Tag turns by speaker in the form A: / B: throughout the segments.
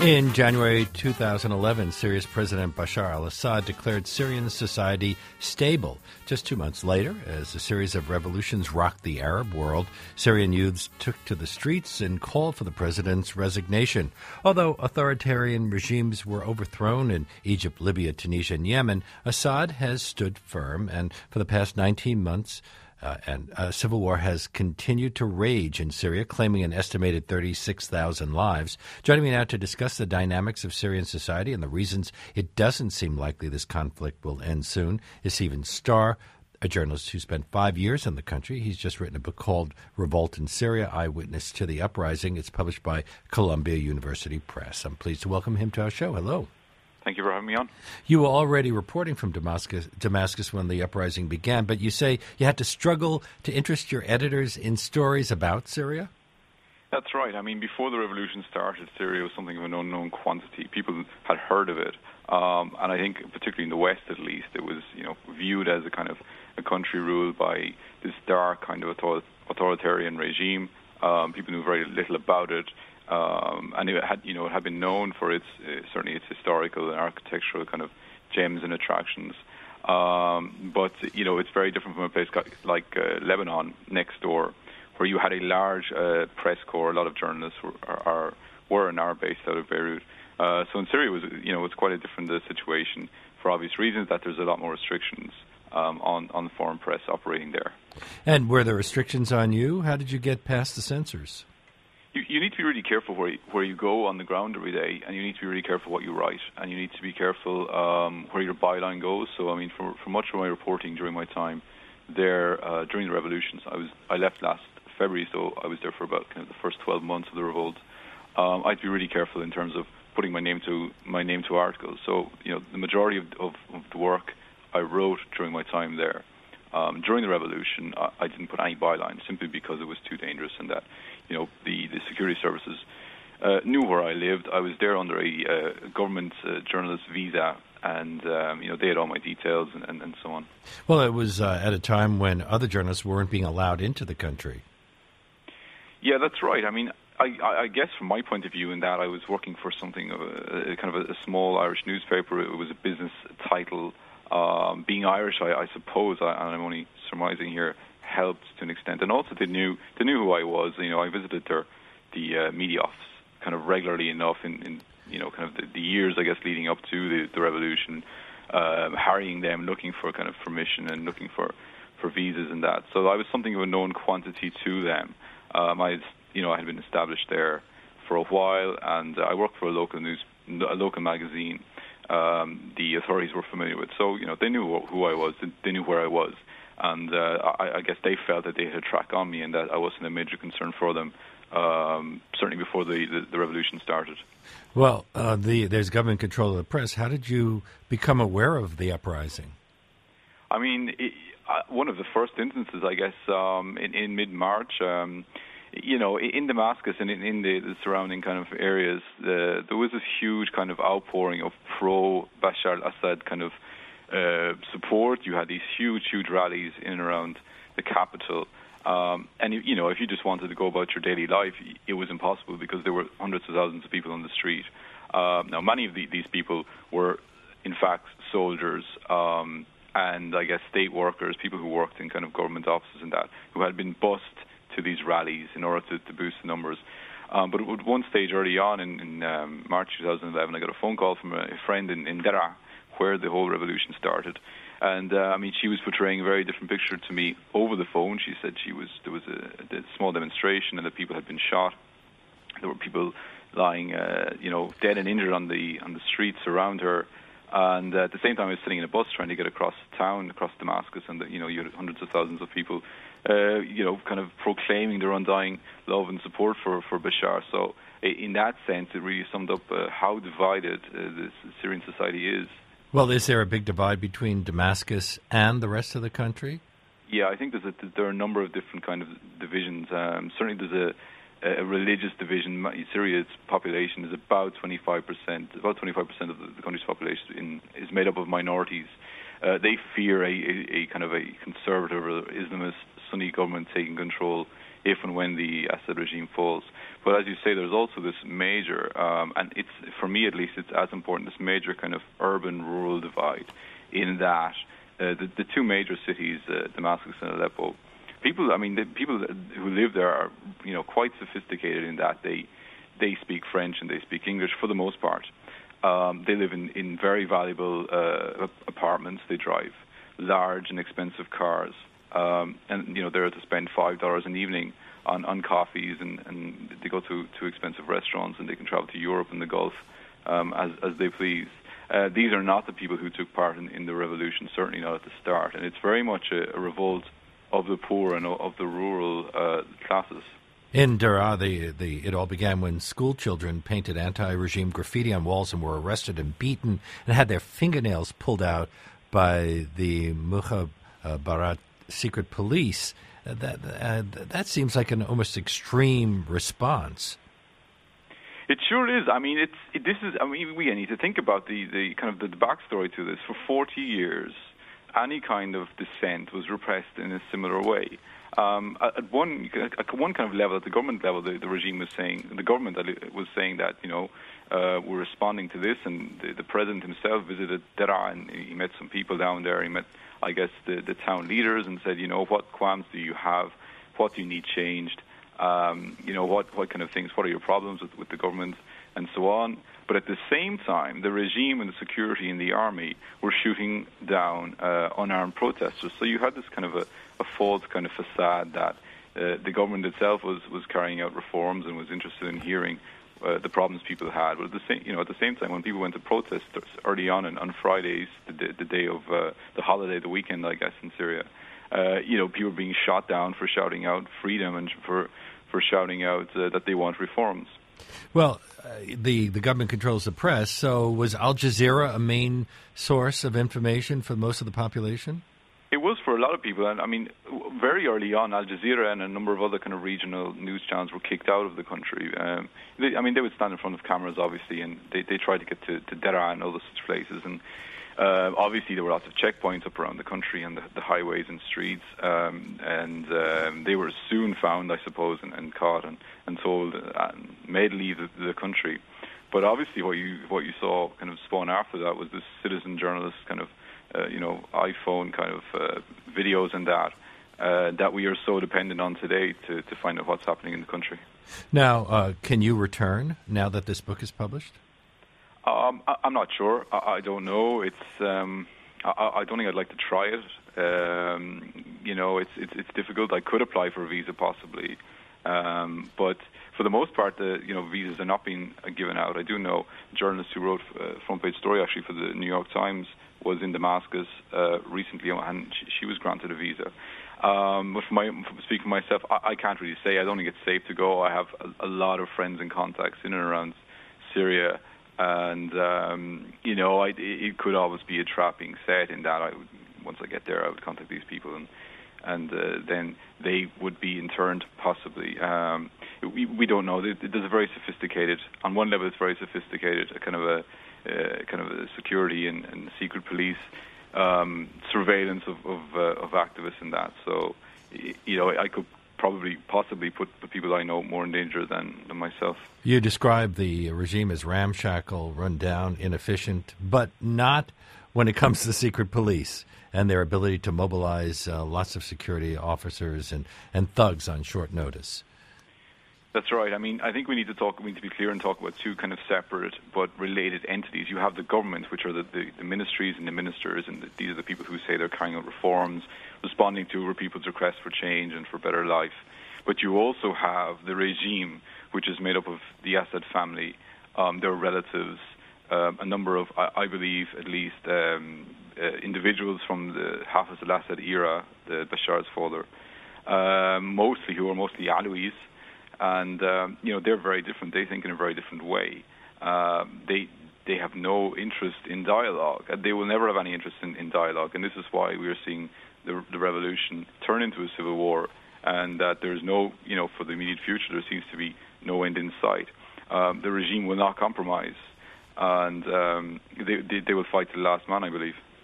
A: In January 2011, Syria's President Bashar al-Assad declared Syrian society stable. Just 2 months later, as a series of revolutions rocked the Arab world, Syrian youths took to the streets and called for the president's resignation. Although authoritarian regimes were overthrown in Egypt, Libya, Tunisia, and Yemen, Assad has stood firm, and for the past 19 months, civil war has continued to rage in Syria, claiming an estimated 36,000 lives. Joining me now to discuss the dynamics of Syrian society and the reasons it doesn't seem likely this conflict will end soon is Stephen Starr, a journalist who spent 5 years in the country. He's just written a book called Revolt in Syria, Eyewitness to the Uprising. It's published by Columbia University Press. I'm pleased to welcome him to our show. Hello.
B: Thank you for having me on.
A: You were already reporting from Damascus when the uprising began, but you say you had to struggle to interest your editors in stories about Syria?
B: That's right. I mean, before the revolution started, Syria was something of an unknown quantity. People had heard of it, and I think, particularly in the West at least, it was viewed as a kind of a country ruled by this dark kind of authoritarian regime. People knew very little about it. And it had been known for its certainly its historical and architectural kind of gems and attractions. But it's very different from a place like Lebanon next door, where you had a large press corps. A lot of journalists were and are based out of Beirut. So in Syria, it's quite a different situation for obvious reasons. That there's a lot more restrictions on the foreign press operating there.
A: And were there restrictions on you? How did you get past the censors?
B: You need to be really careful where you go on the ground every day, and you need to be really careful what you write, and you need to be careful where your byline goes. So, I mean, for much of my reporting during my time there during the revolutions, I left last February, so I was there for about kind of the first 12 months of the revolt. I had to be really careful in terms of putting my name to articles. So, the majority of the work I wrote during my time there. During the revolution, I didn't put any byline simply because it was too dangerous, and that the security services knew where I lived. I was there under a government journalist visa, and they had all my details and so on.
A: Well, it was at a time when other journalists weren't being allowed into the country.
B: Yeah, that's right. I mean, I guess from my point of view in that I was working for something of a small Irish newspaper. It was a business title. Being Irish, I suppose, and I'm only surmising here, helped to an extent. And also they knew who I was. I visited the media office kind of regularly enough in kind of the years, I guess, leading up to the revolution, harrying them, looking for kind of permission and looking for visas and that. So I was something of a known quantity to them. I had been established there for a while, and I worked for a local magazine. The authorities were familiar with, so they knew who I was, they knew where I was, and I guess they felt that they had a track on me and that I wasn't a major concern for them. Certainly before the revolution started.
A: Well, there's government control of the press. How did you become aware of the uprising?
B: I mean, one of the first instances, I guess, in mid-March. In Damascus and in the surrounding kind of areas, there was this huge kind of outpouring of pro-Bashar al-Assad kind of support. You had these huge rallies in and around the capital. And, if you just wanted to go about your daily life, it was impossible because there were hundreds of thousands of people on the street. Now, many of these people were, in fact, soldiers and, I guess, state workers, people who worked in kind of government offices and that, who had been bussed to these rallies in order to boost the numbers. But at one stage early on in March 2011, I got a phone call from a friend in Deraa, where the whole revolution started. And, she was portraying a very different picture to me over the phone. She said there was a small demonstration and that people had been shot. There were people lying, dead and injured on the streets around her. And at the same time, I was sitting in a bus trying to get across town, across Damascus, and you had hundreds of thousands of people, kind of proclaiming their undying love and support for Bashar. So in that sense, it really summed up how divided the Syrian society is.
A: Well, is there a big divide between Damascus and the rest of the country?
B: Yeah, I think there are a number of different kind of divisions. Certainly there's a religious division. Syria's population is about 25%. About 25% of the country's population is made up of minorities. They fear a kind of a conservative or Islamist Sunni government taking control if and when the Assad regime falls. But as you say, there's also this major, and it's, for me at least, it's as important, this major kind of urban-rural divide in that the two major cities, Damascus and Aleppo, the people who live there are, quite sophisticated in that they speak French and they speak English for the most part. They live in very valuable apartments. They drive large and expensive cars, and they're to spend $5 an evening on coffees, and they go to expensive restaurants, and they can travel to Europe and the Gulf as they please. These are not the people who took part in the revolution, certainly not at the start, and it's very much a revolt of the poor and of the rural classes.
A: In Daraa, it all began when school children painted anti-regime graffiti on walls and were arrested and beaten and had their fingernails pulled out by the Mukhabarat secret police. That seems like an almost extreme response.
B: It sure is. We need to think about the kind of the backstory to this. For 40 years, any kind of dissent was repressed in a similar way. At one kind of level, at the government level, the regime was saying, the government was saying that we're responding to this, and the president himself visited Daraa and he met some people down there. He met, I guess, the town leaders and said, what qualms do you have? What do you need changed? What kind of things? What are your problems with the government, and so on? But at the same time, the regime and the security and the army were shooting down unarmed protesters. So you had this kind of a false kind of facade that the government itself was carrying out reforms and was interested in hearing the problems people had. But at the same time, when people went to protest early on Fridays, the day of the holiday, the weekend, I guess, in Syria, people were being shot down for shouting out freedom and for shouting out that they want reforms.
A: Well, the government controls the press, so was Al Jazeera a main source of information for most of the population?
B: It was for a lot of people, and very early on, Al Jazeera and a number of other kind of regional news channels were kicked out of the country. They would stand in front of cameras, obviously, and they tried to get to Daraa and other such places, and obviously there were lots of checkpoints up around the country and the highways and streets, and they were soon found, I suppose, and caught and told and made leave the country. But obviously what you saw kind of spawn after that was this citizen journalist kind of iPhone kind of videos and that we are so dependent on today to find out what's happening in the country.
A: Now, can you return now that this book is published?
B: I'm not sure. I don't know. It's I don't think I'd like to try it. It's difficult. I could apply for a visa possibly, but for the most part, visas are not being given out. I do know a journalist who wrote a front-page story actually for the New York Times was in Damascus recently, and she was granted a visa. But speaking for myself, I can't really say. I don't think it's safe to go. I have a lot of friends and contacts in and around Syria, and it could always be a trap being set in that. Once I get there, I would contact these people, and then they would be interned possibly. We don't know. There's a very sophisticated. On one level, it's very sophisticated. A kind of a security and secret police surveillance of activists and that. So, I could possibly put the people I know more in danger than myself. You
A: describe the regime as ramshackle, run down, inefficient, but not when it comes to secret police and their ability to mobilize lots of security officers and thugs on short notice.
B: That's right. I think we need to be clear and talk about two kind of separate but related entities. You have the government, which are the ministries and the ministers, and these are the people who say they're carrying out reforms, responding to people's requests for change and for better life. But you also have the regime, which is made up of the Assad family, their relatives, a number of, I believe, at least individuals from the Hafez al-Assad era, Bashar's father, who are mostly Alawis. And they're very different. They think in a very different way. They have no interest in dialogue. They will never have any interest in dialogue. And this is why we are seeing the revolution turn into a civil war. And that there's no, for the immediate future, there seems to be no end in sight. The regime will not compromise, and they will fight to the last man, I believe.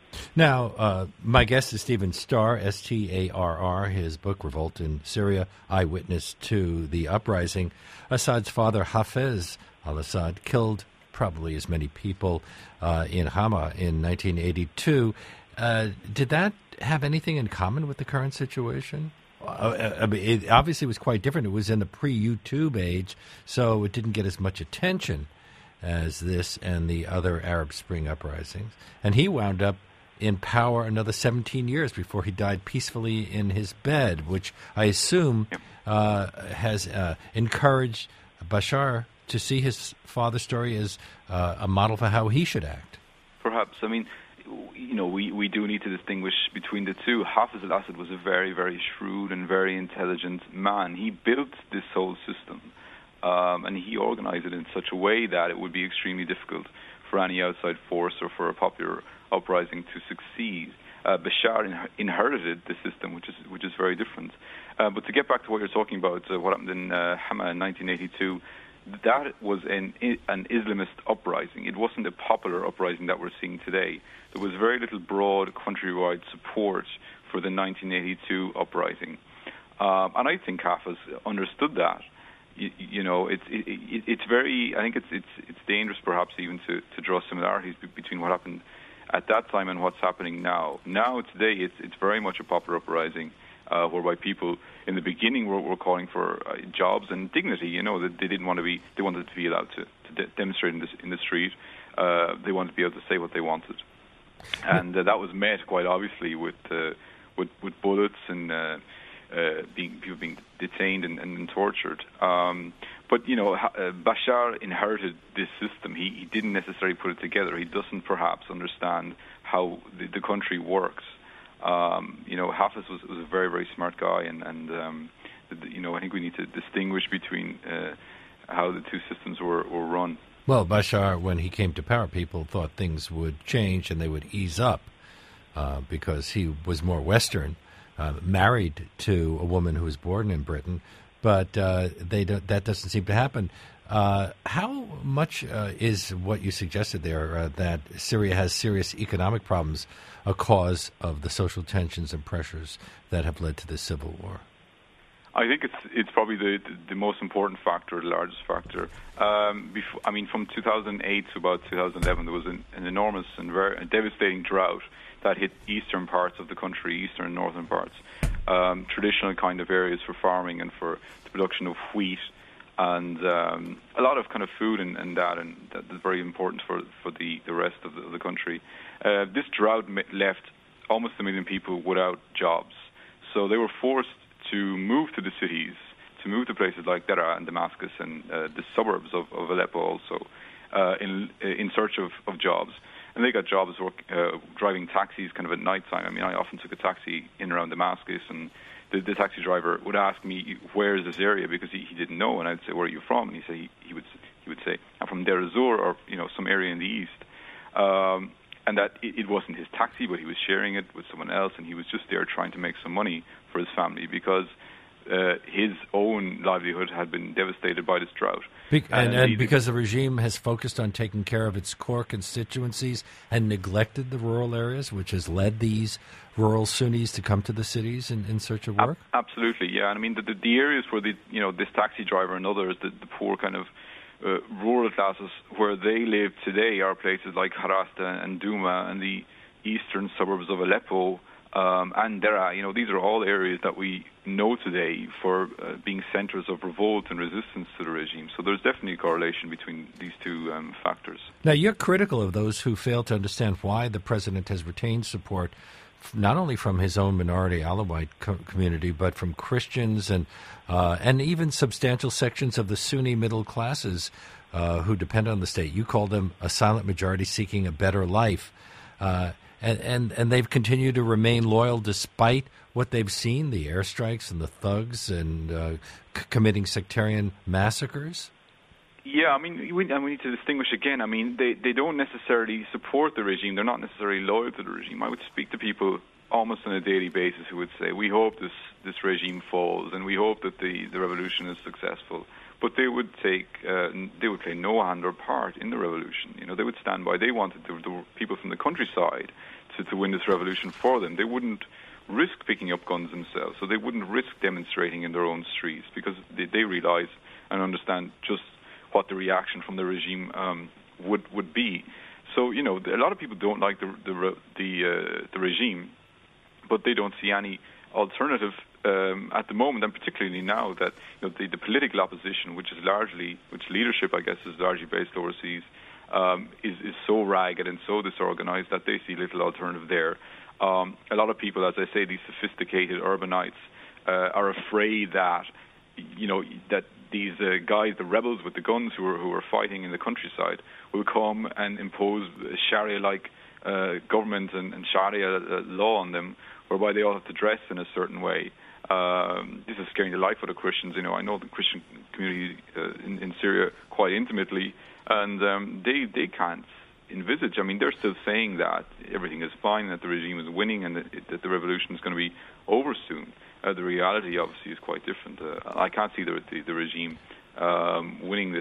A: Now, my guest is Stephen Starr, Starr. His book, Revolt in Syria, Eyewitness to the Uprising. Assad's father, Hafez al-Assad, killed probably as many people in Hama in 1982. Did that have anything in common with the current situation? I mean, it obviously was quite different. It was in the pre-YouTube age, so it didn't get as much attention as this and the other Arab Spring uprisings. And he wound up in power another 17 years before he died peacefully in his bed, which I assume has encouraged Bashar to see his father's story as a model for how he should act.
B: Perhaps. I mean, we do need to distinguish between the two. Hafez al-Assad was a very, very shrewd and very intelligent man. He built this whole system, and he organized it in such a way that it would be extremely difficult for any outside force or for a popular uprising to succeed. Bashar inherited the system, which is very different. But to get back to what you're talking about, what happened in Hama in 1982, that was an Islamist uprising. It wasn't a popular uprising that we're seeing today. There was very little broad countrywide support for the 1982 uprising, and I think Hafez understood that. It's very. I think it's dangerous, perhaps even to draw similarities between what happened at that time and what's happening now. Now, today, it's very much a popular uprising, whereby people in the beginning were calling for jobs and dignity. That they didn't want to be. They wanted to be allowed to demonstrate in the street. They wanted to be able to say what they wanted, and that was met quite obviously with bullets and people being detained and tortured. But Bashar inherited this system. He didn't necessarily put it together. He doesn't perhaps understand how the country works. Hafez was a very, very smart guy, and I think we need to distinguish between how the two systems were run.
A: Well, Bashar, when he came to power, people thought things would change and they would ease up because he was more Western, married to a woman who was born in Britain, but that doesn't seem to happen. How much is what you suggested there, that Syria has serious economic problems, a cause of the social tensions and pressures that have led to this civil war?
B: I think it's probably the most important factor, the largest factor. From 2008 to about 2011, there was an enormous and very devastating drought that hit eastern parts of the country, eastern and northern parts, traditional kind of areas for farming and for the production of wheat, and a lot of kind of food and that is very important for the rest of the country. This drought left almost 1 million people without jobs, so they were forced to move to the cities, to move to places like Deraa and Damascus and the suburbs of Aleppo also, in search of jobs. And they got jobs driving taxis kind of at night time. I mean, I often took a taxi in around Damascus, and the taxi driver would ask me, where is this area? Because he didn't know, and I'd say, where are you from? And he would say, I'm from Deir ez-Zor, or some area in the east. And that it wasn't his taxi, but he was sharing it with someone else, and he was just there trying to make some money for his family because his own livelihood had been devastated by this drought.
A: And because the regime has focused on taking care of its core constituencies and neglected the rural areas, which has led these rural Sunnis to come to the cities in search of work?
B: Absolutely, yeah. And I mean, the areas where this taxi driver and others, the poor kind of rural classes where they live today are places like Harasta and Douma and the eastern suburbs of Aleppo and Deraa. These are all areas that we know today for being centers of revolt and resistance to the regime. So there's definitely a correlation between these two factors.
A: Now, you're critical of those who fail to understand why the president has retained support not only from his own minority Alawite community, but from Christians and even substantial sections of the Sunni middle classes who depend on the state. You call them a silent majority seeking a better life. And they've continued to remain loyal despite what they've seen, the airstrikes and the thugs and committing sectarian massacres?
B: Yeah, I mean, we need to distinguish again. I mean, they don't necessarily support the regime. They're not necessarily loyal to the regime. I would speak to people almost on a daily basis who would say, we hope this regime falls and we hope that the revolution is successful. But they would play no hand or part in the revolution. They would stand by. They wanted the people from the countryside to win this revolution for them. They wouldn't risk picking up guns themselves, so they wouldn't risk demonstrating in their own streets because they realize and understand just what the reaction from the regime would be. So a lot of people don't like the regime, but they don't see any alternative at the moment, and particularly now that the political opposition, which leadership I guess is largely based overseas, is so ragged and so disorganized that they see little alternative there. A lot of people, as I say, these sophisticated urbanites, are afraid that that these guys, the rebels with the guns who are fighting in the countryside, will come and impose Sharia-like government and Sharia law on them, whereby they all have to dress in a certain way. This is scaring the life out of Christians. I know the Christian community in Syria quite intimately, and they can't envisage. I mean, they're still saying that everything is fine, that the regime is winning, and that the revolution is going to be over soon. The reality, obviously, is quite different. I can't see the regime winning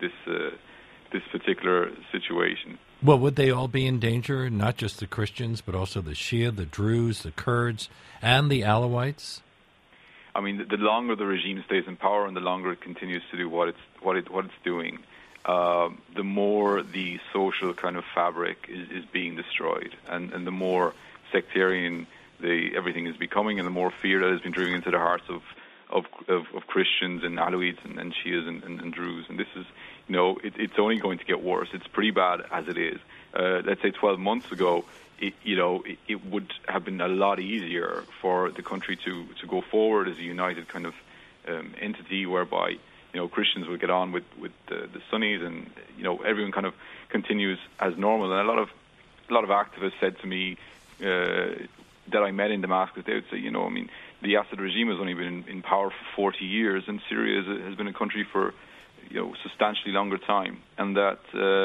B: this particular situation.
A: Well, would they all be in danger? Not just the Christians, but also the Shia, the Druze, the Kurds, and the Alawites?
B: I mean, the longer the regime stays in power and the longer it continues to do what it's doing, the more the social kind of fabric is being destroyed, and the more sectarian everything is becoming, and the more fear that has been driven into the hearts of Christians and Alawites and Shias and Druze. And this is, it's only going to get worse. It's pretty bad as it is. Let's say 12 months ago, it would have been a lot easier for the country to go forward as a united kind of entity, whereby Christians will get on with the Sunnis, and everyone kind of continues as normal. And a lot of activists said to me that I met in Damascus, they would say, the Assad regime has only been in power for 40 years, and Syria has been a country for substantially longer time, and that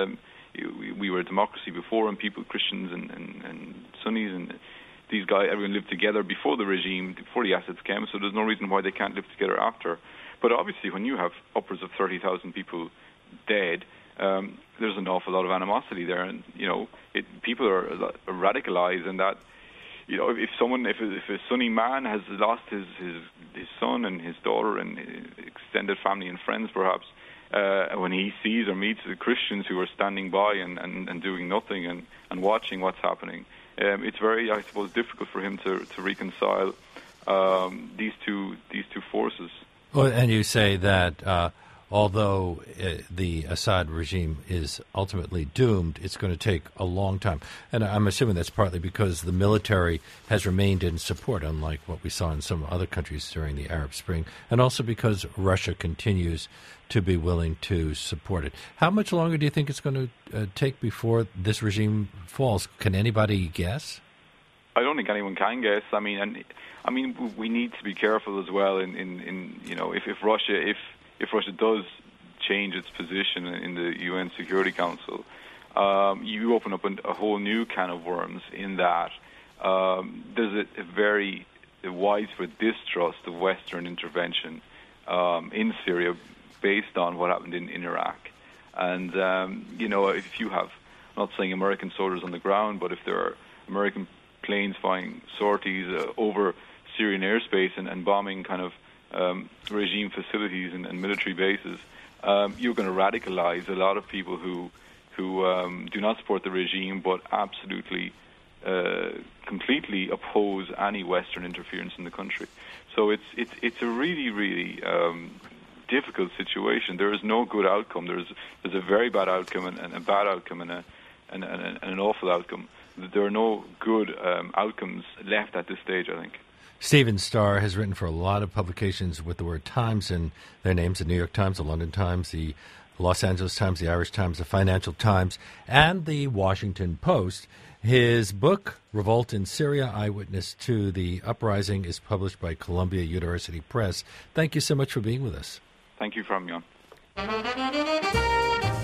B: we were a democracy before, and people, Christians and Sunnis and these guys, everyone lived together before the regime, before the Assads came, so there's no reason why they can't live together after. But obviously, when you have upwards of 30,000 people dead, there's an awful lot of animosity there, and people are radicalized, and that if a Sunni man has lost his son and his daughter and extended family and friends, perhaps, when he sees or meets the Christians who are standing by and doing nothing and watching what's happening, it's very, I suppose, difficult for him to reconcile these two forces.
A: Well, and you say that although the Assad regime is ultimately doomed, it's going to take a long time. And I'm assuming that's partly because the military has remained in support, unlike what we saw in some other countries during the Arab Spring, and also because Russia continues to be willing to support it. How much longer do you think it's going to take before this regime falls? Can anybody guess?
B: I don't think anyone can guess. I mean, we need to be careful as well if Russia does change its position in the UN Security Council, you open up a whole new can of worms in that there's a very widespread distrust of Western intervention in Syria based on what happened in Iraq. And, if you have, I'm not saying American soldiers on the ground, but if there are American planes flying sorties over Syrian airspace and bombing kind of regime facilities and military bases, you're going to radicalize a lot of people who do not support the regime but absolutely completely oppose any Western interference in the country. So it's a really, really difficult situation. There is no good outcome. There's a very bad outcome and a bad outcome and an awful outcome. There are no good outcomes left at this stage, I think.
A: Stephen Starr has written for a lot of publications with the word Times in their names: the New York Times, the London Times, the Los Angeles Times, the Irish Times, the Financial Times, and the Washington Post. His book, Revolt in Syria, Eyewitness to the Uprising, is published by Columbia University Press. Thank you so much for being with us.
B: Thank you for having me on.